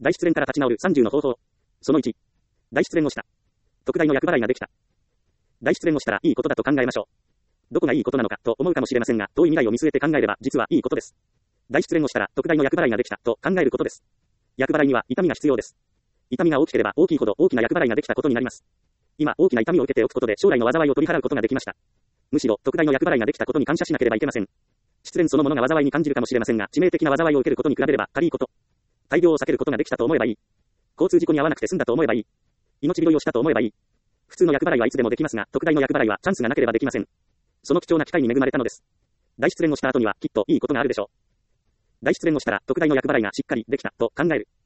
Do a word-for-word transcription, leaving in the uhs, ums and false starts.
大失恋から立ち直るさんじゅうの方法。そのいち。大失恋をした。特大の厄払いができた。大失恋をしたらいいことだと考えましょう。どこがいいことなのかと思うかもしれませんが、遠い未来を見据えて考えれば実はいいことです。大失恋をしたら特大の厄払いができたと考えることです。厄払いには痛みが必要です。痛みが大きければ大きいほど大きな厄払いができたことになります。今大きな痛みを受けておくことで将来の災いを取り払うことができました。むしろ特大の厄払いができたことに感謝しなければいけません。失恋そのものが災いに感じるかもしれませんが、致命的な災いを受けることに比べれば軽いこと。大病を避けることができたと思えばいい。交通事故に遭わなくて済んだと思えばいい。命拾いをしたと思えばいい。普通の厄払いはいつでもできますが、特大の厄払いはチャンスがなければできません。その貴重な機会に恵まれたのです。大失恋をした後にはきっといいことがあるでしょう。大失恋をしたら特大の厄払いがしっかりできたと考える。